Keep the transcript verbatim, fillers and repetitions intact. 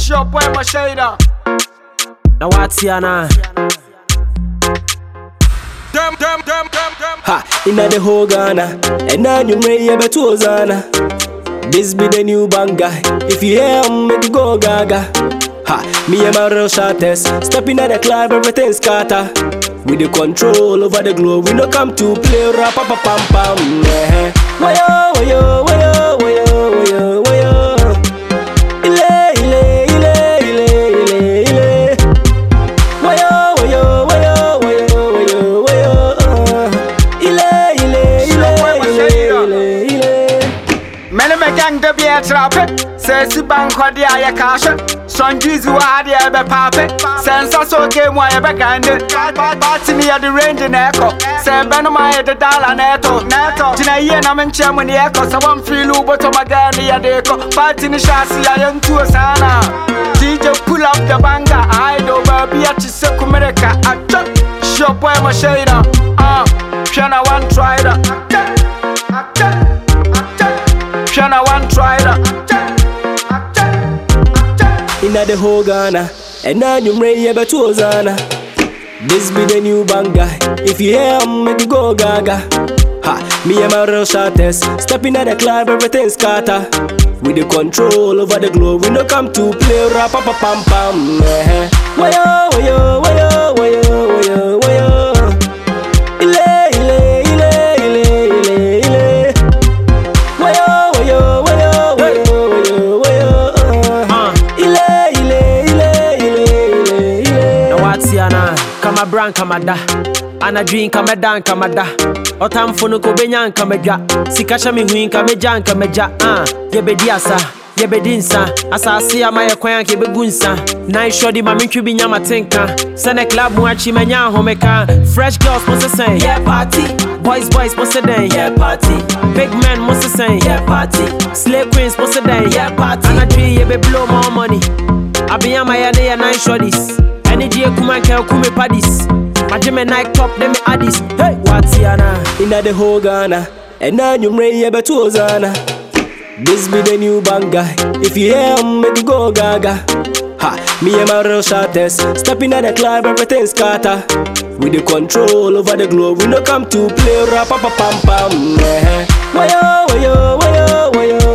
Shop boy my shader. Now what's here now? Dem dem dem dem dem. Ha, inna the whole Ghana, and now you may ever to Ozana. This be the new banger. If you hear him, make you go gaga. Ha, me and my real shotters, stepping at the club, everything's scatter. With the control over the globe, we no come to play rap pa pa pam pam. Eh, wayo wayo wayo wayo wayo wayo. Ile ile ile ile ile ile. Wayo wayo wayo wayo wayo wayo. Ile ile ile ile ile. Many me gang de be a trap. Say si bank hodi a cash. Son juicy wa de be pape. Sense so game wa be gande. Party me at the range in echo. Say ben my the dollar neto. Neto. Tina ye na men chemo ni echo. So one feel u but my gang ya deco. Party ni shasi ya young to sana. D J pull up the banger. I do baby at Chiseku America. I just shop boy my shader. Ah, piano one try that. Piano one try that. Inna the whole Ghana, and now you may ever to Ozana. This be the new banger. If you hear him, make you go gaga. Ha, me and my real shotters, stepping at the club, everything's scatter. With the control over the globe, we no come to play rap pa pa pam pam. Eh, wayo wayo wayo wayo wayo wayo. Ile ile ile ile ile ile. Wayo wayo wayo wayo wayo wayo. Ile ile ile ile ile ile. Now what's here now? Come a brand, come a da. And a drink, come a dan, come a da. Otam fono ko benyan come ja. Sikasha mi huin come jan come ja. Ah, yebe diasa, yebe dinsa. Asasi ama ye kwan ke begunsa. Nine shodi ma mentwi bi nyama tenka. Sene club mu achi menya homeka. Fresh girls must say yeah party. Boys boys must say yeah party. Big men must say yeah party. Slay queens must say yeah party. And a tree yebe blow more money. Abiyama ya ne ya nine shorties. Energy kuma ke kume paddies. I jam a night top, them me addis. Hey, what's here now? Inna the whole Ghana, and now you may ever to Ozana. This be the new banger. If you hear him, make you go gaga. Ha, me and my real shotters, stepping at the club, everything's scatter. With the control over the globe, we no come to play rap pa pa pam pam. Eh, wayo wayo wayo wayo.